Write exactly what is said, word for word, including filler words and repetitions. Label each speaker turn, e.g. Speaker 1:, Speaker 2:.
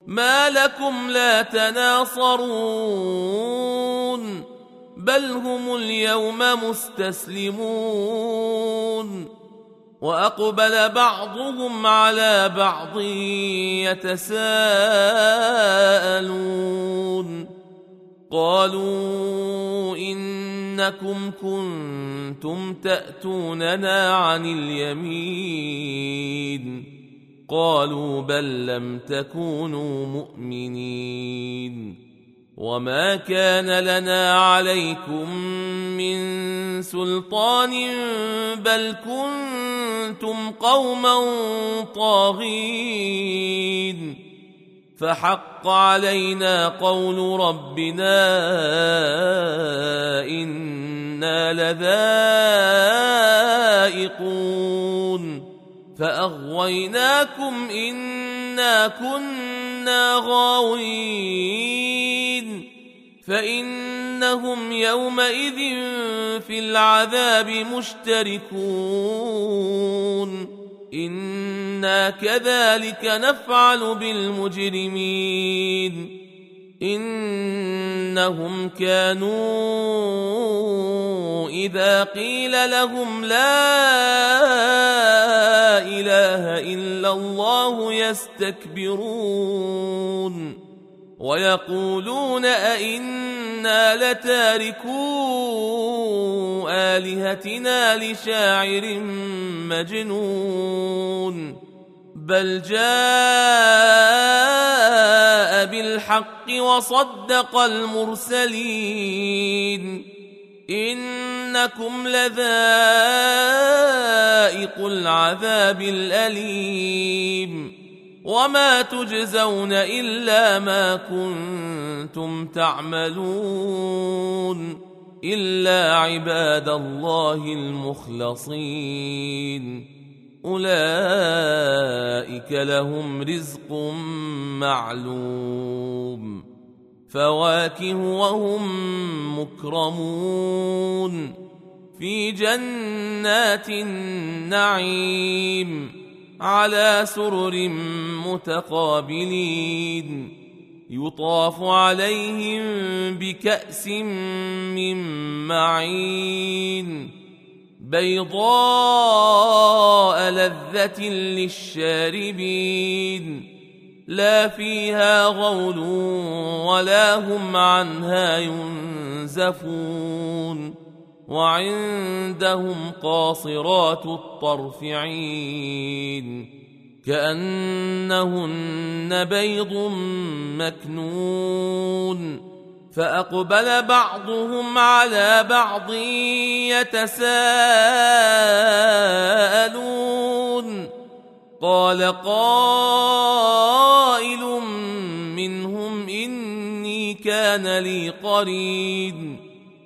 Speaker 1: ما لكم لا تناصرون بل هم اليوم مستسلمون وأقبل بعضهم على بعض يتساءلون قالوا إنكم كنتم تأتوننا عن اليمين قالوا بل لم تكونوا مؤمنين وما كان لنا عليكم من سلطان بل كنتم قوما طاغين فحق علينا قول ربنا إنا لذائقون فأغويناكم إنا كنا غاوين فإنهم يومئذ في العذاب مشتركون إنا كذلك نفعل بالمجرمين إنهم كانوا إذا قيل لهم لا إله إلا الله يستكبرون ويقولون أئنا لتاركو آلهتنا لشاعر مجنون بل جاء بالحق وصدق المرسلين إنكم لذائقو العذاب الأليم وما تجزون إلا ما كنتم تعملون إلا عباد الله المخلصين أولئك لهم رزق معلوم فواكه وهم مكرمون في جنات النعيم على سرر متقابلين يطاف عليهم بكأس من معين بيضاء لذة للشاربين لا فيها غول ولا هم عنها ينزفون وعندهم قاصرات الطرف عين كأنهن بيض مكنون فأقبل بعضهم على بعض يتساءلون قال قائل منهم إني كان لي قرين